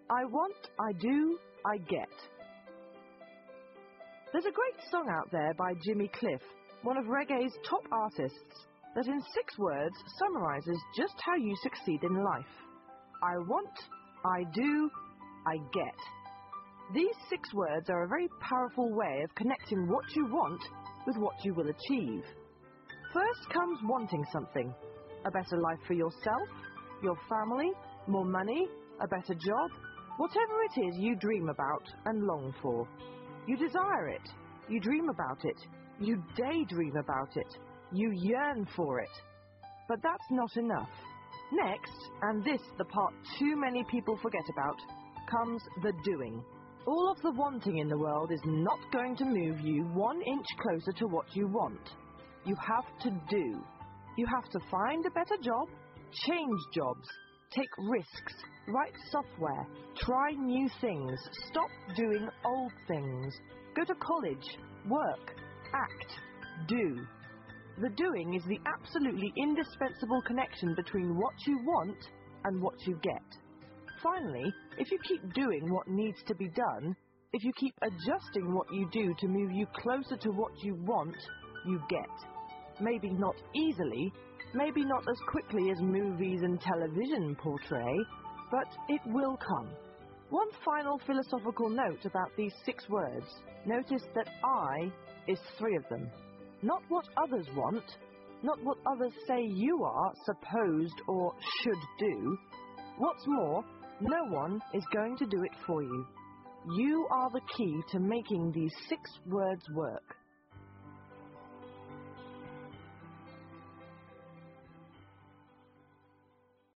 I want, I do, I get. There's a great song out there by Jimmy Cliff, one of reggae's top artists, that in 6 words summarises just how you succeed in life. I want, I do, I get. These 6 words are a very powerful way of connecting what you want with what you will achieve. First comes wanting something. A better life for yourself, your family, more money, a better job, whatever it is you dream about and long for. You desire it, you dream about it, you daydream about it, you yearn for it. But that's not enough. Next, and this the part too many people forget about, comes the doing. All of the wanting in the world is not going to move you 1 inch closer to what you want. You have to do. You have to find a better job, change jobs, take risks, write software, try new things, stop doing old things, go to college, work, act, do. The doing is the absolutely indispensable connection between what you want and what you get. Finally, if you keep doing what needs to be done, if you keep adjusting what you do to move you closer to what you want, you get. Maybe not easily, maybe not as quickly as movies and television portray, but it will come. One final philosophical note about these 6 words. Notice that I is 3 of them. Not what others want, not what others say you are supposed or should do. What's more, no one is going to do it for you. You are the key to making these 6 words work.